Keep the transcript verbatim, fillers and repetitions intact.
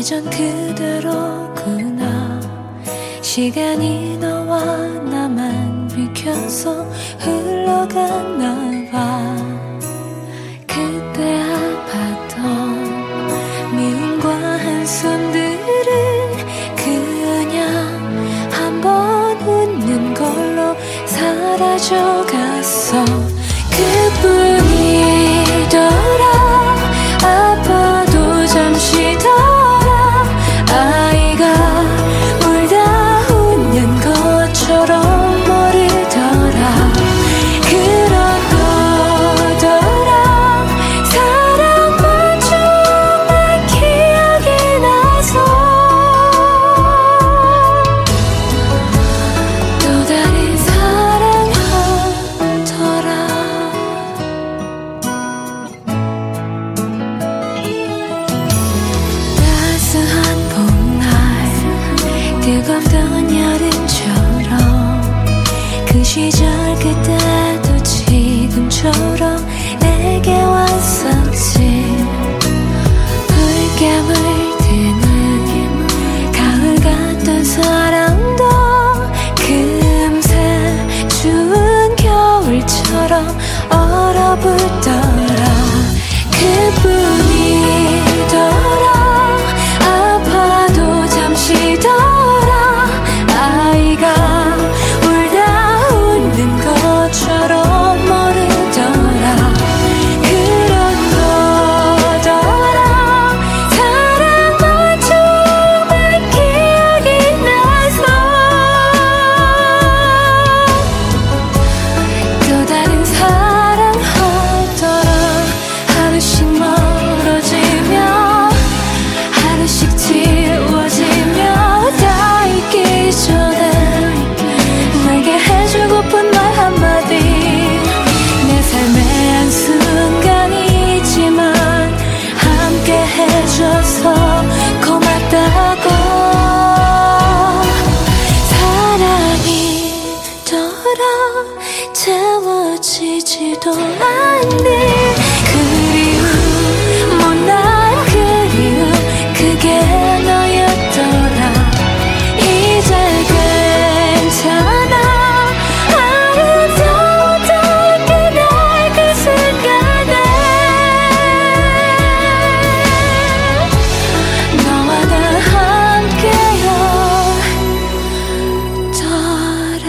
예전 그대로구나. 시간이 너와 나만 비켜서 흘러갔나 봐. 그때 아팠던 미움과 한숨들은 그냥 한번 웃는 걸로 사라져갔어. 그뿐이더라. 아파도 잠시더라. 아이가 울다 웃는 것처럼 모르더라. 그런 거더라. 사랑만 정말 기억이 나서 또 다른 사랑하더라. 따스한 봄날 뜨겁던 여름처럼 그 시절 그때도 지금처럼 내게 왔었지. 붉게 물드는 가을 같던 사랑도 금세 추운 겨울처럼 얼어붙더라. 그뿐이더라. 아파도 잠시더라. 아이가 울다 웃는 것처럼 모르더라. 그런 거더라. 사랑만 정말 기억이 나서 또 다른 사랑하더라. 하루씩 멀어지며 하루씩 지워지며 다 잊기 전에 내게 해주고픈 말 한마디. 내 삶의 한순간이지만 함께 해줘서 고맙다고. 사랑이더라. 채워지지도 않는 그리움, 못난 그리움, 그게 너였더라. 이제 괜찮아. 아름다웠던 그날 그 순간에 너와 나 함께였더라.